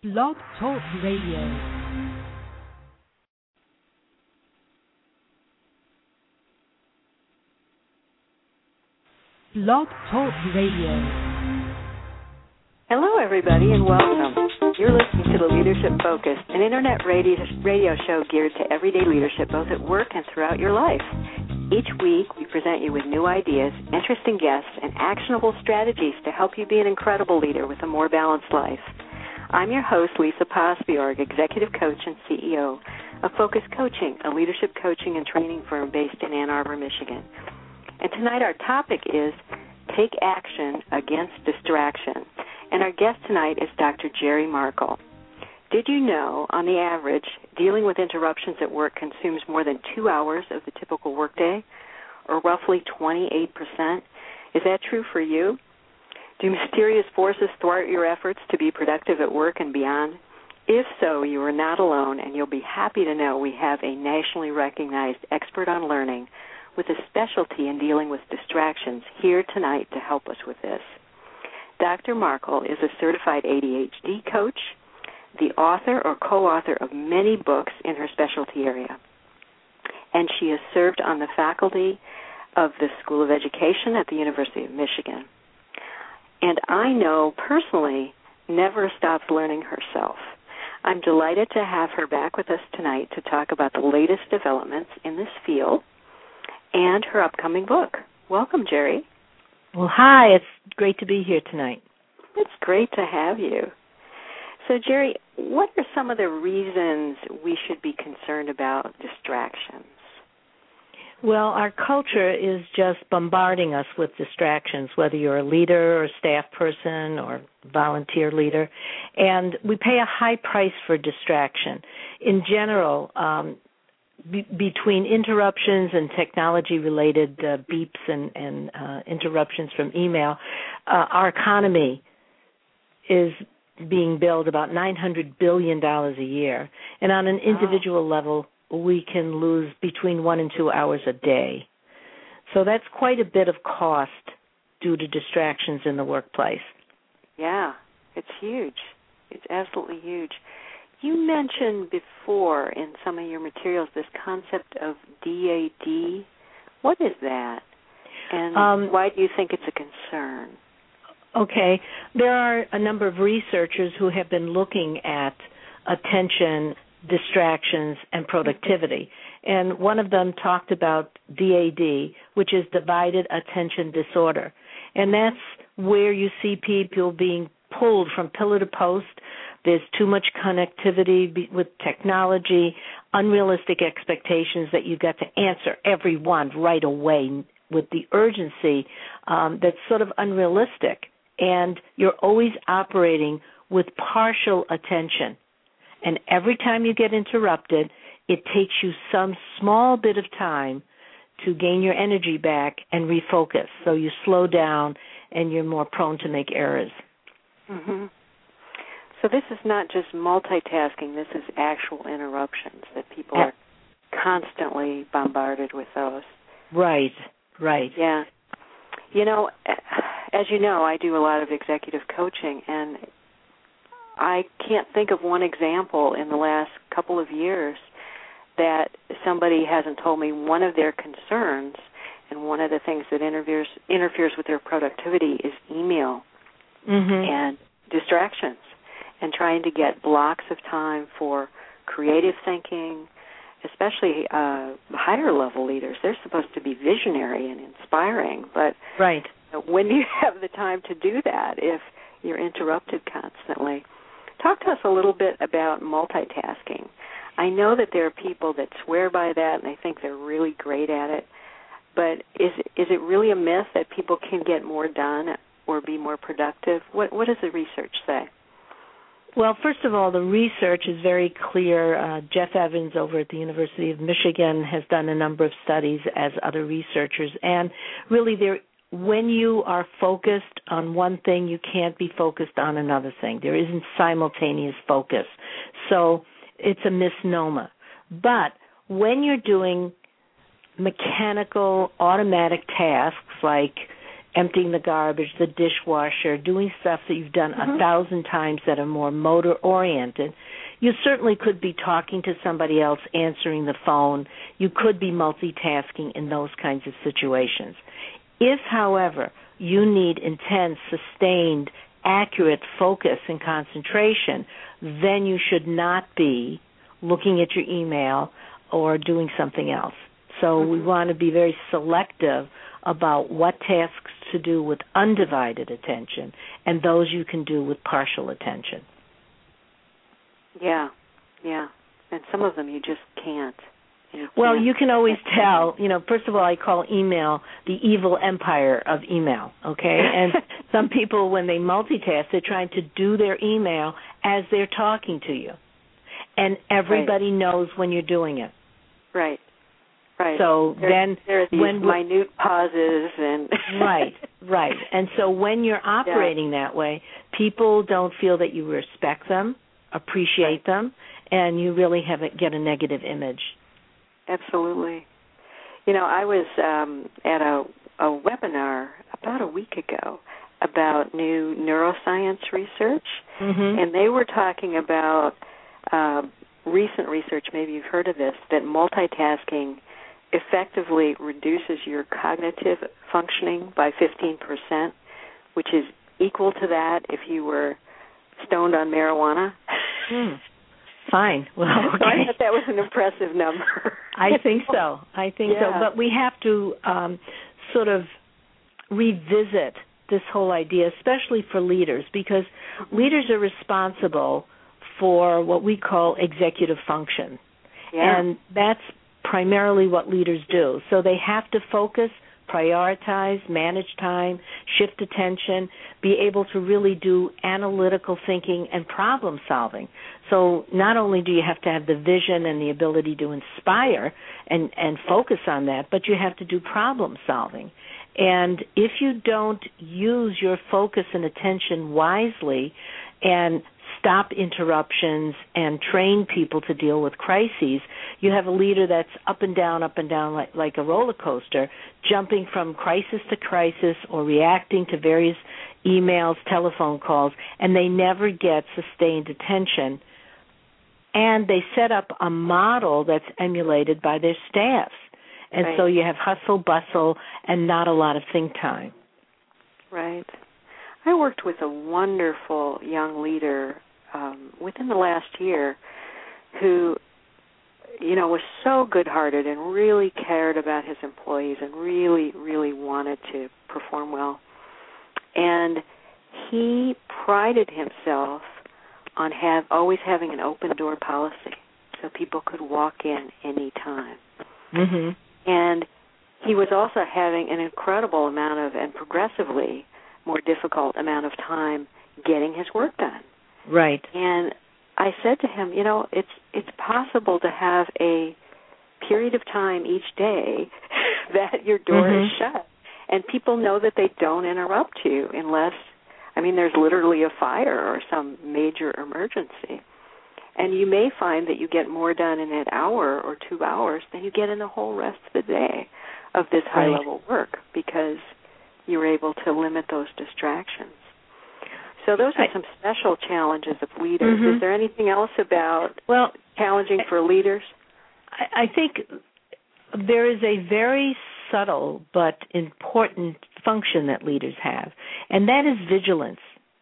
Blog Talk Radio. Blog Talk Radio. Hello, everybody, and welcome. You're listening to The Leadership Focus, an internet radio show geared to everyday leadership, both at work and throughout your life. Each week, we present you with new ideas, interesting guests, and actionable strategies to help you be an incredible leader with a more balanced life. I'm your host, Lisa Posbjorg, Executive Coach and CEO of Focus Coaching, a leadership coaching and training firm based in Ann Arbor, Michigan. And tonight our topic is Take Action Against Distraction. And our guest tonight is Dr. Jerry Markle. Did you know, on the average, dealing with interruptions at work consumes more than 2 hours of the typical workday, or roughly 28%? Is that true for you? Do mysterious forces thwart your efforts to be productive at work and beyond? If so, you are not alone, and you'll be happy to know we have a nationally recognized expert on learning with a specialty in dealing with distractions here tonight to help us with this. Dr. Markle is a certified ADHD coach, the author or co-author of many books in her specialty area, and she has served on the faculty of the School of Education at the University of Michigan. And I know personally never stops learning herself. I'm delighted to have her back with us tonight to talk about the latest developments in this field and her upcoming book. Welcome, Jerry. Well, hi. It's great to be here tonight. It's great to have you. So, Jerry, what are some of the reasons we should be concerned about distractions? Well, our culture is just bombarding us with distractions, whether you're a leader or a staff person or volunteer leader, and we pay a high price for distraction. In general, between interruptions and technology-related beeps and interruptions from email, our economy is being billed about $900 billion a year. And on an individual level, we can lose between 1 and 2 hours a day. So that's quite a bit of cost due to distractions in the workplace. Yeah, it's huge. It's absolutely huge. You mentioned before in some of your materials this concept of DAD. What is that? And why do you think it's a concern? Okay. There are a number of researchers who have been looking at attention, distractions, and productivity. And one of them talked about DAD, which is divided attention disorder. And that's where you see people being pulled from pillar to post. There's too much connectivity with technology, unrealistic expectations that you've got to answer every one right away with the urgency that's sort of unrealistic. And you're always operating with partial attention. And every time you get interrupted, it takes you some small bit of time to gain your energy back and refocus. So you slow down and you're more prone to make errors. Mm-hmm. So this is not just multitasking. This is actual interruptions that people are constantly bombarded with those. Right. Yeah. You know, as you know, I do a lot of executive coaching, and I can't think of one example in the last couple of years that somebody hasn't told me one of their concerns and one of the things that interferes with their productivity is email and distractions and trying to get blocks of time for creative thinking, especially higher-level leaders. They're supposed to be visionary and inspiring, but when do you have the time to do that if you're interrupted constantly? Talk to us a little bit about multitasking. I know that there are people that swear by that and they think they're really great at it, but is it really a myth that people can get more done or be more productive? What does the research say? Well, first of all, the research is very clear. Jeff Evans over at the University of Michigan has done a number of studies as other researchers, and really when you are focused on one thing, you can't be focused on another thing. There isn't simultaneous focus. So it's a misnomer. But when you're doing mechanical, automatic tasks like emptying the garbage, the dishwasher, doing stuff that you've done 1,000 times that are more motor-oriented. You certainly could be talking to somebody else, answering the phone. You could be multitasking in those kinds of situations. If, however, you need intense, sustained, accurate focus and concentration, then you should not be looking at your email or doing something else. So we want to be very selective about what tasks to do with undivided attention and those you can do with partial attention. Yeah. And some of them you just can't. Well, you can always tell, first of all, I call email the evil empire of email, okay? And some people, when they multitask, they're trying to do their email as they're talking to you. And everybody knows when you're doing it. Right. So there are these minute pauses and right. And so when you're operating that way, people don't feel that you respect them, appreciate them, and you really get a negative image. Absolutely. I was at a webinar about a week ago about new neuroscience research, and they were talking about recent research, maybe you've heard of this, that multitasking effectively reduces your cognitive functioning by 15%, which is equal to that if you were stoned on marijuana. Fine. Well, okay. So I thought that was an impressive number. I think so. But we have to sort of revisit this whole idea, especially for leaders, because leaders are responsible for what we call executive function. Yeah. And that's primarily what leaders do. So they have to focus, prioritize, manage time, shift attention, be able to really do analytical thinking and problem solving. So not only do you have to have the vision and the ability to inspire and focus on that, but you have to do problem solving. And if you don't use your focus and attention wisely and stop interruptions and train people to deal with crises, you have a leader that's up and down like a roller coaster, jumping from crisis to crisis or reacting to various emails, telephone calls, and they never get sustained attention. And they set up a model that's emulated by their staffs. And so you have hustle, bustle, and not a lot of think time. Right. I worked with a wonderful young leader within the last year who, was so good-hearted and really cared about his employees and really, really wanted to perform well. And he prided himself on always having an open-door policy so people could walk in any time. Mm-hmm. And he was also having an incredible amount of, and progressively more difficult amount of time getting his work done. Right. And I said to him, it's possible to have a period of time each day that your door is shut. And people know that they don't interrupt you unless, there's literally a fire or some major emergency. And you may find that you get more done in an hour or 2 hours than you get in the whole rest of the day of this high-level work because you're able to limit those distractions. So those are some special challenges of leaders. Is there anything else about challenging for leaders? I think there is a very subtle but important function that leaders have, and that is vigilance,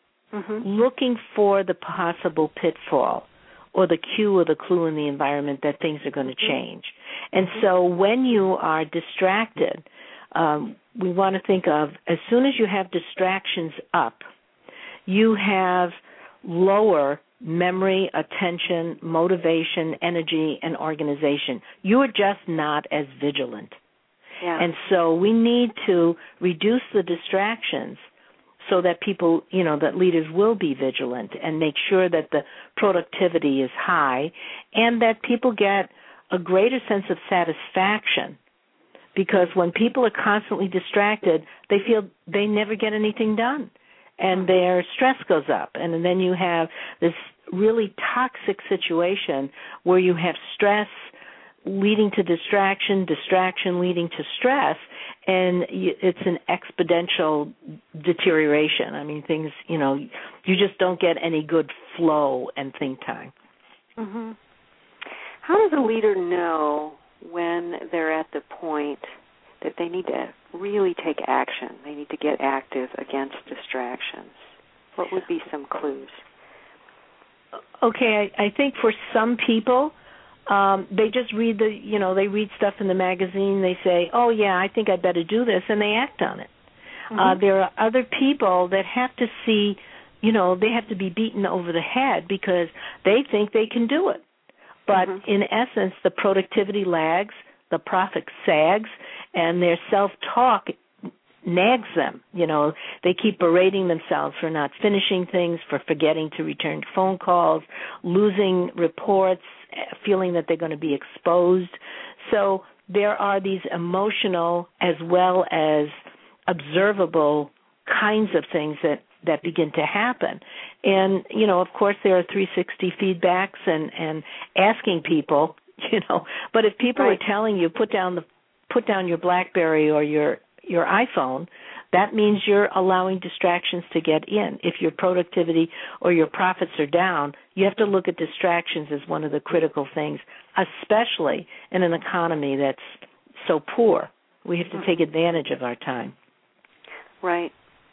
looking for the possible pitfall or the cue or the clue in the environment that things are going to change. And so when you are distracted, we want to think of, as soon as you have distractions up, you have lower memory, attention, motivation, energy, and organization. You are just not as vigilant. Yeah. And so we need to reduce the distractions so that people, that leaders will be vigilant and make sure that the productivity is high and that people get a greater sense of satisfaction. Because when people are constantly distracted, they feel they never get anything done. And their stress goes up. And then you have this really toxic situation where you have stress leading to distraction, distraction leading to stress, and it's an exponential deterioration. I mean, things, you just don't get any good flow and think time. Mm-hmm. How does a leader know when they're at the point that they need to really take action? They need to get active against distractions. What would be some clues? Okay, I think for some people, they just read they read stuff in the magazine. They say, "Oh yeah, I think I better do this," and they act on it. Mm-hmm. There are other people that have to see, they have to be beaten over the head because they think they can do it. But in essence, the productivity lags, the profit sags, and their self-talk nags them. They keep berating themselves for not finishing things, for forgetting to return phone calls, losing reports, feeling that they're going to be exposed. So there are these emotional as well as observable kinds of things that begin to happen. And, of course, there are 360 feedbacks and asking people, but if people are telling you put down your BlackBerry or your iPhone, that means you're allowing distractions to get in. If your productivity or your profits are down, you have to look at distractions as one of the critical things, especially in an economy that's so poor. We have to take advantage of our time. Right.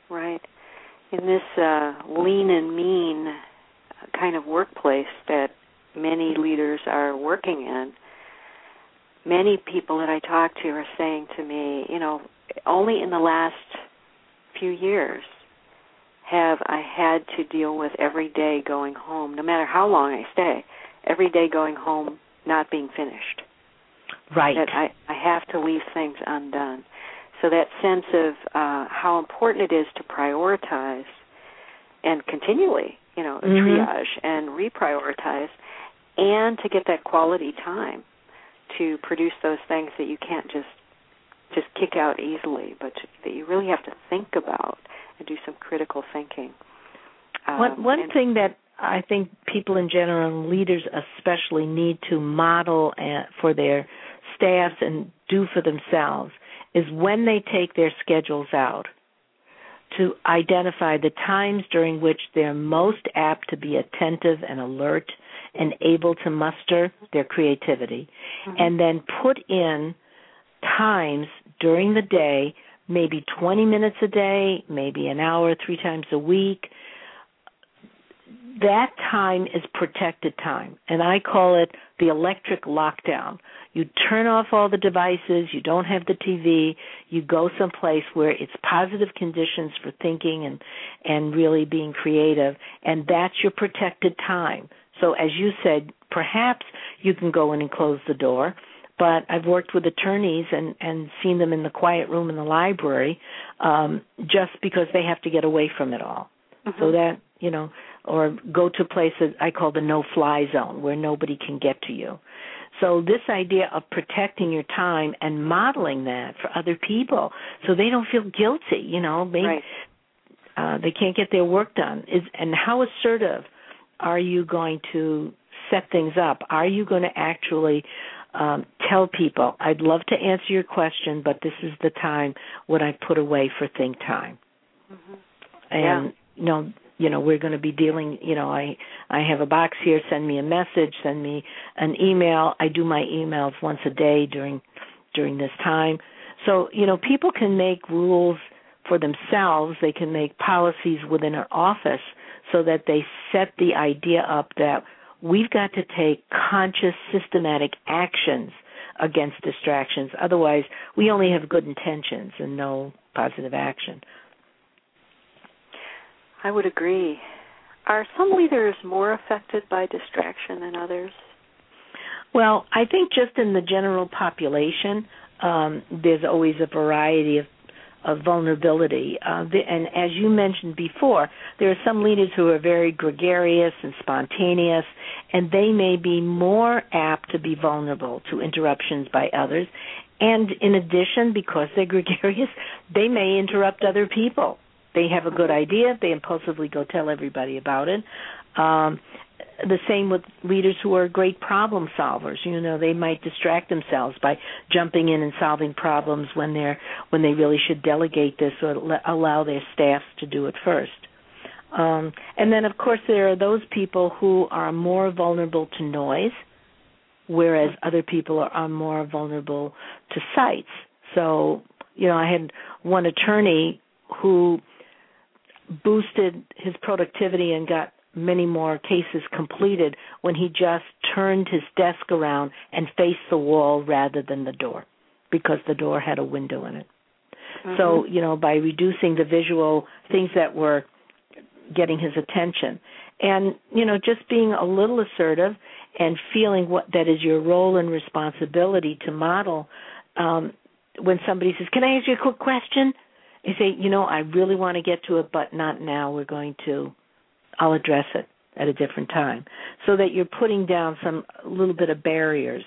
In this lean and mean kind of workplace that many leaders are working in, many people that I talk to are saying to me, only in the last few years have I had to deal with every day going home, no matter how long I stay, every day going home not being finished. Right. That I have to leave things undone. So that sense of how important it is to prioritize and continually, triage and reprioritize, and to get that quality time to produce those things that you can't just kick out easily, but that you really have to think about and do some critical thinking. One thing that I think people in general, and leaders especially, need to model for their staffs and do for themselves is when they take their schedules out to identify the times during which they're most apt to be attentive and alert and able to muster their creativity, and then put in times during the day, maybe 20 minutes a day, maybe an hour, 3 times a week. That time is protected time, and I call it the electric lockdown. You turn off all the devices, you don't have the TV, you go someplace where it's positive conditions for thinking and really being creative, and that's your protected time. So as you said, perhaps you can go in and close the door, but I've worked with attorneys and seen them in the quiet room in the library just because they have to get away from it all. So that, or go to places I call the no-fly zone where nobody can get to you. So this idea of protecting your time and modeling that for other people so they don't feel guilty, they can't get their work done. And how assertive are you going to set things up? Are you going to actually tell people, I'd love to answer your question, but this is the time when I put away for think time? And, we're going to be dealing, I have a box here, send me a message, send me an email. I do my emails once a day during this time. So, people can make rules for themselves. They can make policies within an office so that they set the idea up that we've got to take conscious, systematic actions against distractions. Otherwise, we only have good intentions and no positive action. I would agree. Are some leaders more affected by distraction than others? Well, I think just in the general population, there's always a variety of vulnerability. And as you mentioned before, there are some leaders who are very gregarious and spontaneous, and they may be more apt to be vulnerable to interruptions by others. And in addition, because they're gregarious, they may interrupt other people. They have a good idea, they impulsively go tell everybody about it. the same with leaders who are great problem solvers. They might distract themselves by jumping in and solving problems when they really should delegate this or allow their staff to do it first. And then, of course, there are those people who are more vulnerable to noise, whereas other people are more vulnerable to sights. So, I had one attorney who boosted his productivity and got many more cases completed when he just turned his desk around and faced the wall rather than the door, because the door had a window in it. Mm-hmm. So, by reducing the visual things that were getting his attention and, just being a little assertive and feeling that is your role and responsibility to model. When somebody says, "Can I ask you a quick question?" You say, "I really want to get to it, but not now. I'll address it at a different time," so that you're putting down a little bit of barriers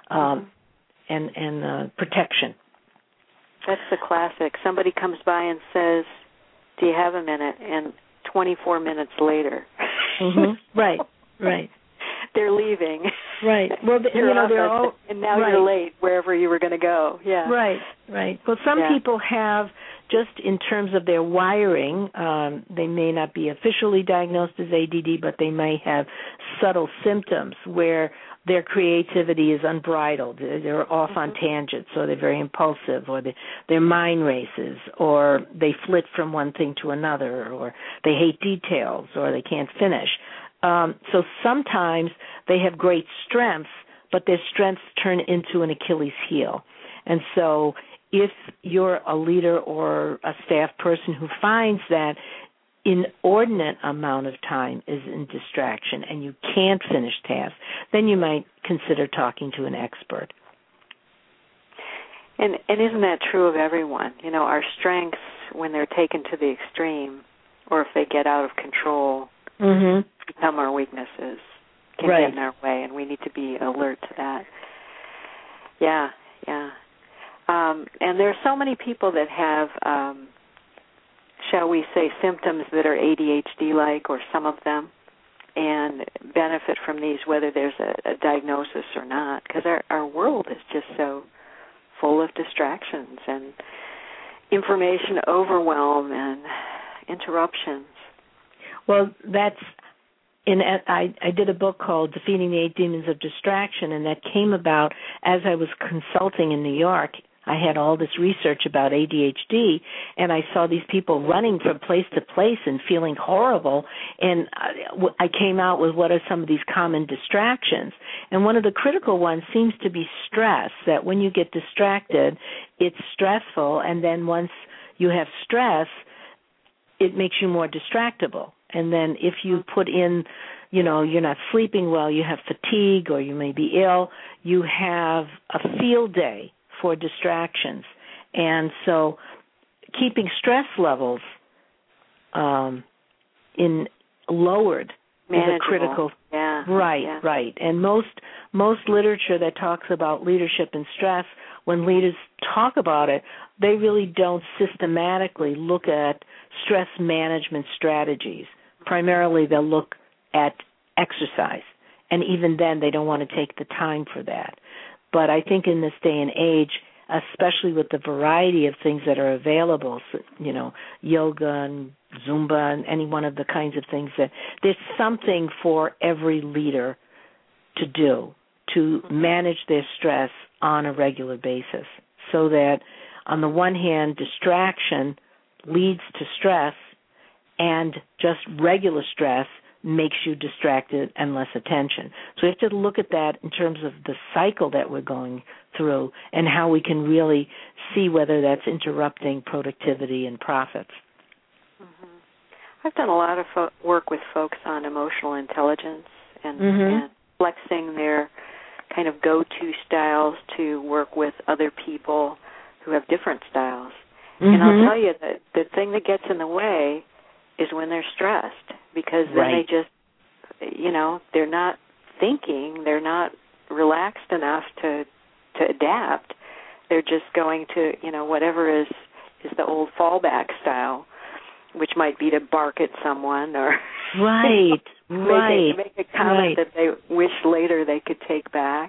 and protection. That's the classic. Somebody comes by and says, "Do you have a minute?" And 24 minutes later, mm-hmm. Right. They're leaving. Right. Well, they're all, and now right. You're late wherever you were going to go. Yeah. Right. Well, some people have, just in terms of their wiring, they may not be officially diagnosed as ADD, but they may have subtle symptoms where their creativity is unbridled. They're off on tangents, or they're very impulsive, or their mind races, or they flit from one thing to another, or they hate details, or they can't finish. So sometimes they have great strengths, but their strengths turn into an Achilles heel. And so if you're a leader or a staff person who finds that inordinate amount of time is in distraction and you can't finish tasks, then you might consider talking to an expert. And isn't that true of everyone? Our strengths, when they're taken to the extreme, or if they get out of control, become our weaknesses, can get in our way, and we need to be alert to that. Yeah. And there are so many people that have, shall we say, symptoms that are ADHD-like, or some of them, and benefit from these, whether there's a diagnosis or not, because our world is just so full of distractions and information overwhelm and interruptions. Well, I did a book called Defeating the 8 Demons of Distraction, and that came about as I was consulting in New York. I had all this research about ADHD, and I saw these people running from place to place and feeling horrible, and I came out with what are some of these common distractions. And one of the critical ones seems to be stress, that when you get distracted, it's stressful, and then once you have stress, it makes you more distractible. And then if you put in, you're not sleeping well, you have fatigue, or you may be ill, you have a field day for distractions. And so keeping stress levels lowered is a critical. Yeah. Right. And most literature that talks about leadership and stress, when leaders talk about it, they really don't systematically look at stress management strategies. Primarily, they'll look at exercise, and even then, they don't want to take the time for that. But I think in this day and age, especially with the variety of things that are available, yoga and Zumba and any one of the kinds of things, that there's something for every leader to do to manage their stress on a regular basis, so that on the one hand, distraction leads to stress, and just regular stress makes you distracted and less attention. So we have to look at that in terms of the cycle that we're going through and how we can really see whether that's interrupting productivity and profits. I've done a lot of work with folks on emotional intelligence and flexing their kind of go-to styles to work with other people who have different styles. And I'll tell you that the thing that gets in the way is when they're stressed, because then they just, they're not thinking, they're not relaxed enough to adapt. They're just going to, whatever is the old fallback style, which might be to bark at someone or... make a comment that they wish later they could take back.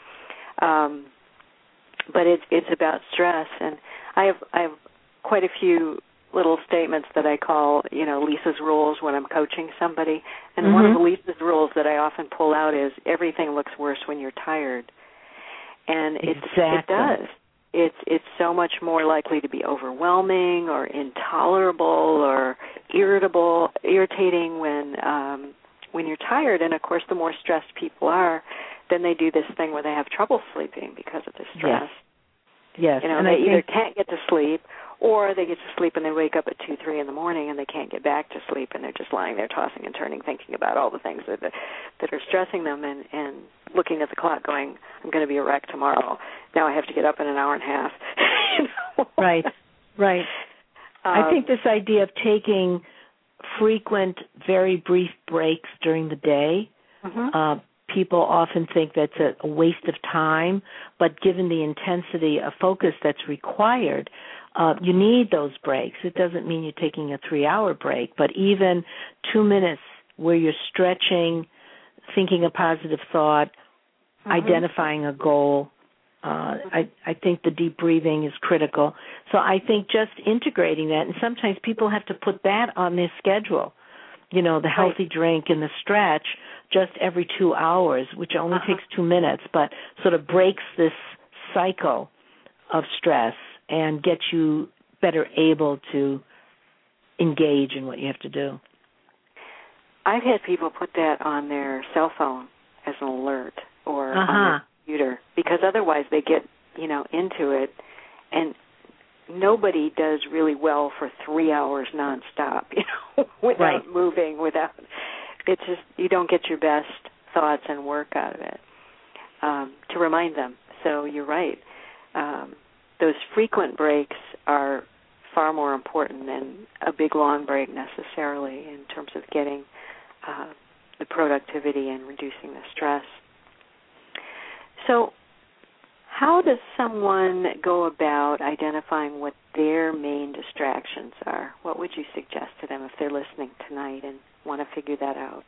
But it's about stress, and I have quite a few little statements that I call, Lisa's rules when I'm coaching somebody. And one of the Lisa's rules that I often pull out is everything looks worse when you're tired. And it does. It's so much more likely to be overwhelming or intolerable or irritating when you're tired. And of course, the more stressed people are, then they do this thing where they have trouble sleeping because of the stress. Yes. And they either can't get to sleep, or they get to sleep and they wake up at 2, 3 in the morning and they can't get back to sleep, and they're just lying there tossing and turning, thinking about all the things that are stressing them, and looking at the clock going, I'm going to be a wreck tomorrow. Now I have to get up in an hour and a half. Right. I think this idea of taking frequent, very brief breaks during the day, people often think that's a waste of time, but given the intensity of focus that's required, you need those breaks. It doesn't mean you're taking a 3-hour break, but even 2 minutes where you're stretching, thinking a positive thought, identifying a goal. I think the deep breathing is critical. So I think just integrating that, and sometimes people have to put that on their schedule, the healthy drink and the stretch just every 2 hours, which only takes 2 minutes, but sort of breaks this cycle of stress and gets you better able to engage in what you have to do. I've had people put that on their cell phone as an alert or on their computer, because otherwise they get, into it, and nobody does really well for 3 hours nonstop, without moving, it's just, you don't get your best thoughts and work out of it, to remind them. So you're right. Those frequent breaks are far more important than a big long break necessarily in terms of getting the productivity and reducing the stress. So how does someone go about identifying what their main distractions are? What would you suggest to them if they're listening tonight and want to figure that out?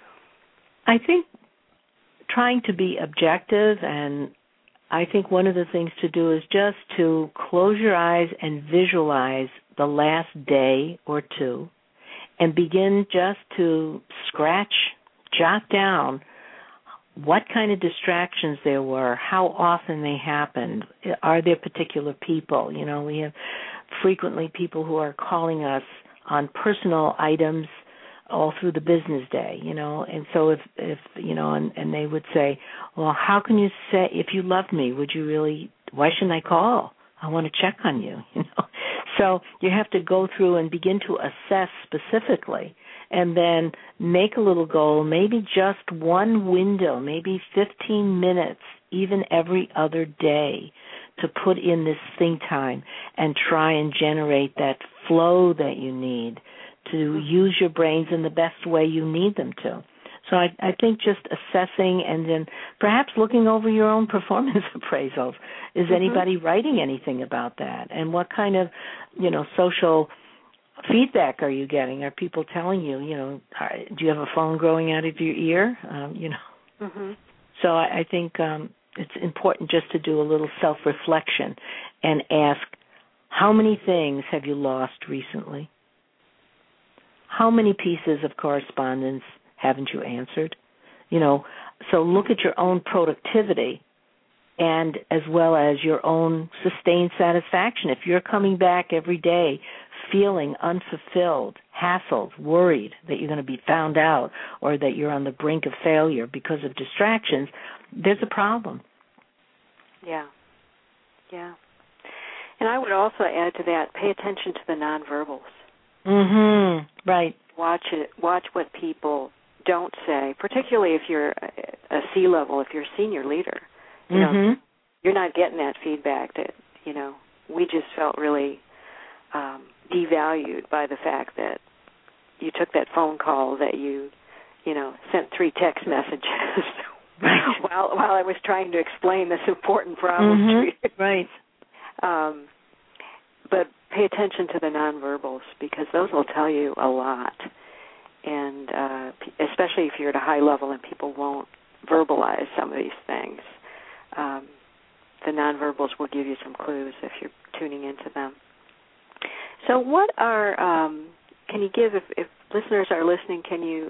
I think trying to be objective, and I think one of the things to do is just to close your eyes and visualize the last day or two and begin just to jot down what kind of distractions there were, how often they happened, are there particular people? We have frequently people who are calling us on personal items all through the business day, and so if and they would say, well, how can you say, if you loved me, why shouldn't I call? I want to check on you, So you have to go through and begin to assess specifically, and then make a little goal, maybe just one window, maybe 15 minutes, even every other day, to put in this think time and try and generate that flow that you need to use your brains in the best way you need them to. So I think just assessing and then perhaps looking over your own performance appraisals. Is anybody writing anything about that? And what kind of, social feedback are you getting? Are people telling you, do you have a phone growing out of your ear? So I think it's important just to do a little self-reflection and ask, how many things have you lost recently? How many pieces of correspondence haven't you answered? So look at your own productivity and as well as your own sustained satisfaction. If you're coming back every day feeling unfulfilled, hassled, worried that you're going to be found out or that you're on the brink of failure because of distractions, there's a problem. Yeah. And I would also add to that, pay attention to the nonverbals. Right. Watch what people don't say, particularly if you're a C-level, if you're a senior leader. You're not getting that feedback that, we just felt really devalued by the fact that you took that phone call, that you sent 3 text messages while I was trying to explain this important problem to you. Right. But pay attention to the nonverbals, because those will tell you a lot. and especially if you're at a high level and people won't verbalize some of these things. The nonverbals will give you some clues if you're tuning into them. So what are, can you give, if listeners are listening, can you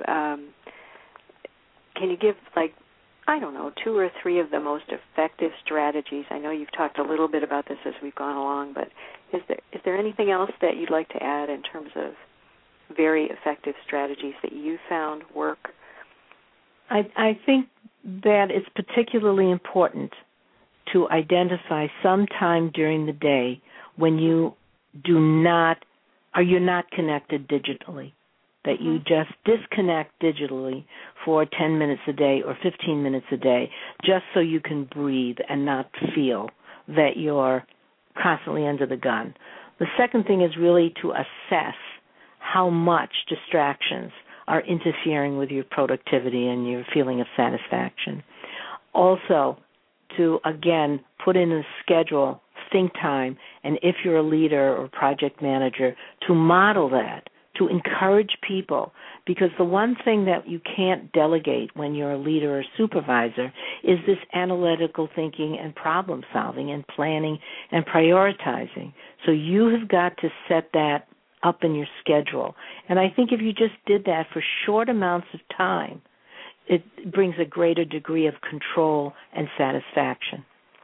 give, like, I don't know, 2 or 3 of the most effective strategies? I know you've talked a little bit about this as we've gone along, but is there anything else that you'd like to add in terms of very effective strategies that you found work? I think that it's particularly important to identify some time during the day when you're not connected digitally, that you just disconnect digitally for 10 minutes a day or 15 minutes a day, just so you can breathe and not feel that you're constantly under the gun. The second thing is really to assess how much distractions are interfering with your productivity and your feeling of satisfaction. Also, to, again, put in a schedule, think time, and if you're a leader or project manager, to model that, to encourage people, because the one thing that you can't delegate when you're a leader or supervisor is this analytical thinking and problem solving and planning and prioritizing. So you have got to set that up in your schedule. And I think if you just did that for short amounts of time, it brings a greater degree of control and satisfaction.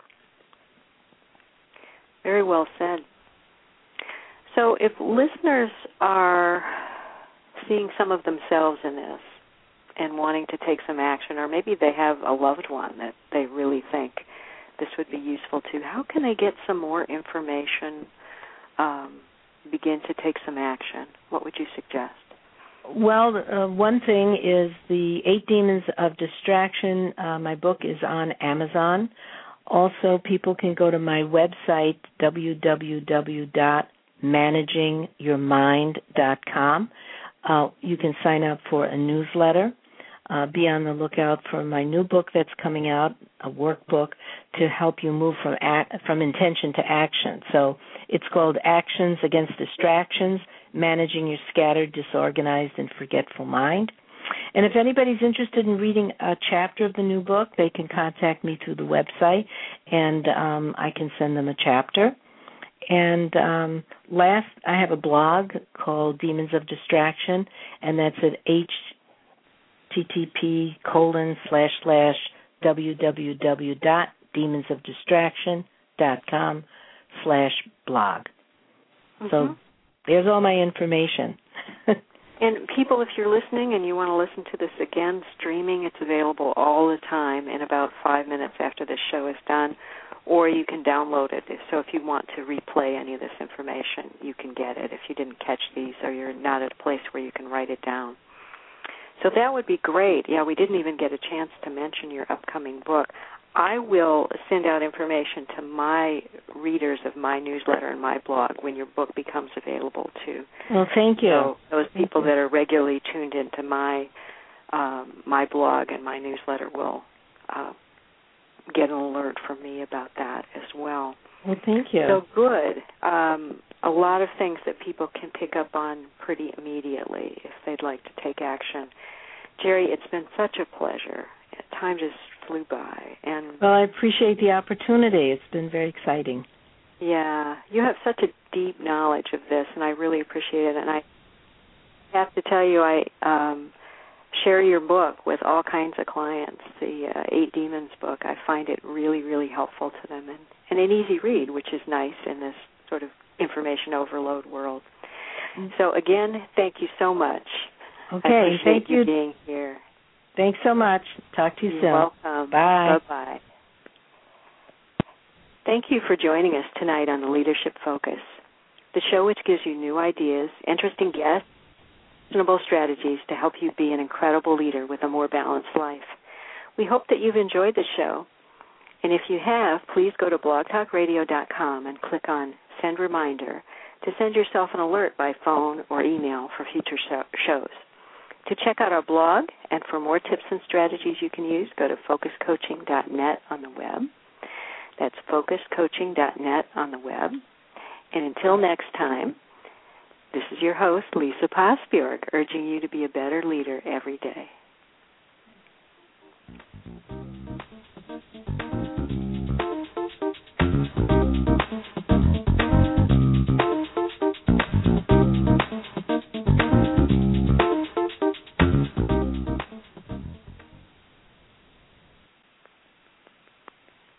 Very well said. So if listeners are seeing some of themselves in this and wanting to take some action, or maybe they have a loved one that they really think this would be useful to, how can they get some more information, begin to take some action? What would you suggest? Well, one thing is the 8 Demons of Distraction. My book is on Amazon. Also, people can go to my website, www.managingyourmind.com. You can sign up for a newsletter. Be on the lookout for my new book that's coming out, a workbook to help you move from intention to action. So it's called Actions Against Distractions, Managing Your Scattered, Disorganized, and Forgetful Mind. And if anybody's interested in reading a chapter of the new book, they can contact me through the website, and I can send them a chapter. And I have a blog called Demons of Distraction, and that's at http://www.demonsofdistraction.com/blog. So there's all my information. And people, if you're listening and you want to listen to this again, streaming, it's available all the time in about 5 minutes after this show is done, or you can download it. So if you want to replay any of this information, you can get it if you didn't catch these or you're not at a place where you can write it down. So that would be great. Yeah, we didn't even get a chance to mention your upcoming book. I will send out information to my readers of my newsletter and my blog when your book becomes available, too. Well, thank you. So those people that are regularly tuned into my blog and my newsletter will get an alert from me about that as well. Well, thank you. So good. A lot of things that people can pick up on pretty immediately if they'd like to take action. Jerry, it's been such a pleasure. Time just flew by. Well, I appreciate the opportunity. It's been very exciting. Yeah, you have such a deep knowledge of this, and I really appreciate it. And I have to tell you, I share your book with all kinds of clients, the 8 Demons book. I find it really, really helpful to them and an easy read, which is nice in this sort of information overload world. So, again, thank you so much. Okay, I appreciate thank you being here. Thanks so much. Talk to you soon. You're welcome. Bye. Bye-bye. Thank you for joining us tonight on the Leadership Focus, the show which gives you new ideas, interesting guests, actionable strategies to help you be an incredible leader with a more balanced life. We hope that you've enjoyed the show. And if you have, please go to blogtalkradio.com and click on Send Reminder to send yourself an alert by phone or email for future shows. To check out our blog and for more tips and strategies you can use, go to focuscoaching.net on the web. That's focuscoaching.net on the web. And until next time, This is your host, Lisa Pasbjork, urging you to be a better leader every day.